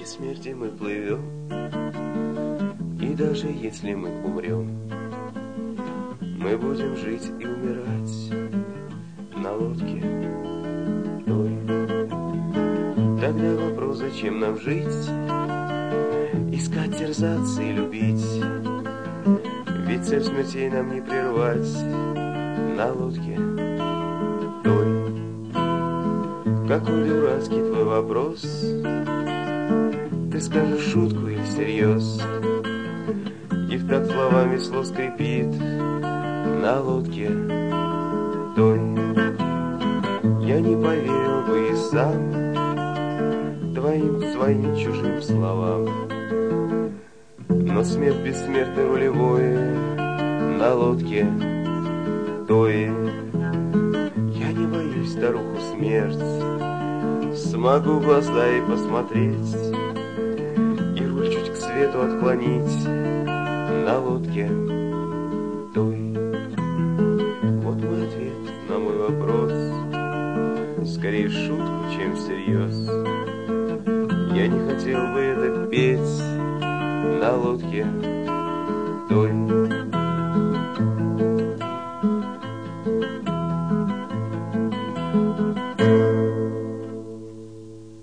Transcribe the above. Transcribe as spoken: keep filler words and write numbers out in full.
смерти мы плывем, и даже если мы умрем, мы будем жить и умирать на лодке той. Тогда вопрос, зачем нам жить, искать, терзаться и любить, ведь цель смертей нам не прервать на лодке той. Какой дурацкий твой вопрос, ты скажешь шутку или всерьез, и в такт словами весло скрипит на лодке той. Я не поверил бы и сам твоим, своим чужим словам, но смерть бессмертный рулевой на лодке той. Я не боюсь старуху смерть, смогу в глаза ей посмотреть и руль чуть к свету отклонить на лодке той. Вот мой ответ на мой вопрос, скорее в шутку, чем всерьез. Я не хотел бы это петь на лодке той.